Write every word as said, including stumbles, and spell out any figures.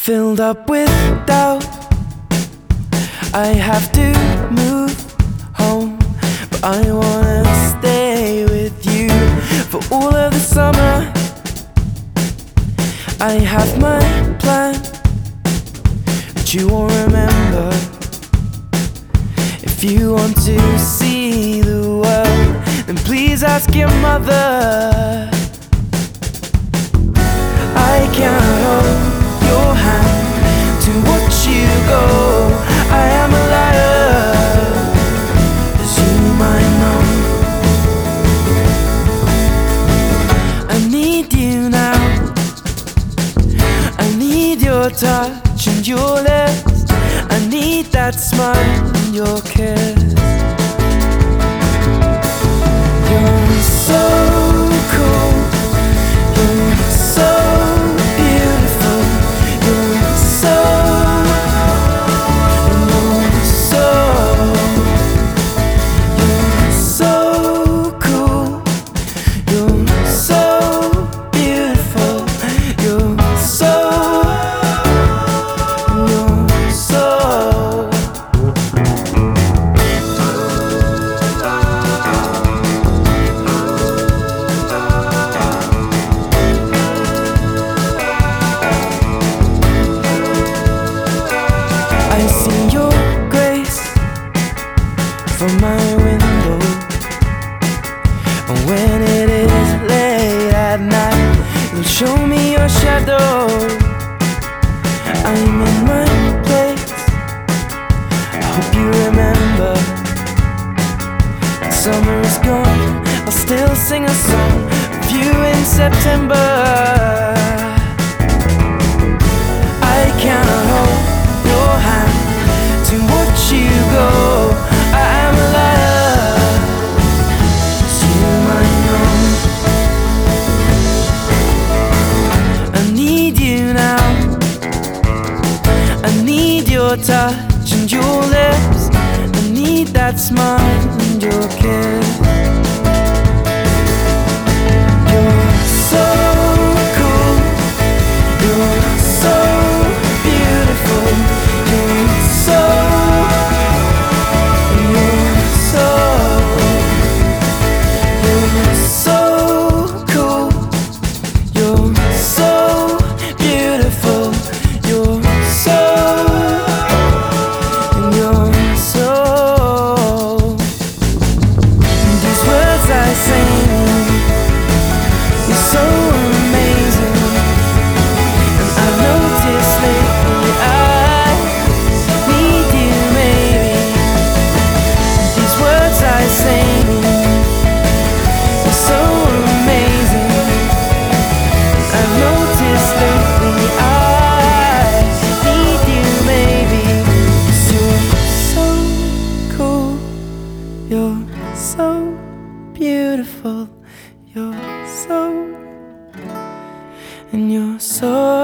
filled up with doubt. I have to move home, but I wanna stay with you for all of the summer. I have my plan, but you won't remember. If you want to see the world, then please ask your mother. I can't hold your hand to watch you go. I am a liar, as you might know. I need you now. I need your touch and your lips. I need that smile and your kiss. You're so cool. You're so beautiful. You're so, you're so, you're so cool. You're so beautiful. You're so, you're so. I see your grace from my window, and when it is late at night, you'll show me your shadow. I'm in my place, I hope you remember. Summer is gone, I'll still sing a song of you in September. I can't hold your hand to watch you go. I am a liar, as you might know. I need you now. I need your touch and your lips. I need that smile and your kiss. You're so cool. You're so beautiful. You're so, you're so, you're so cool. You're so beautiful. You're so, you're so. These words I sing, you're so amazing. And I've noticed lately I need you, maybe. These words I sing, you're so amazing. I've noticed lately I need you, maybe. 'Cause you're so cool. You're so beautiful. You're so, and you're so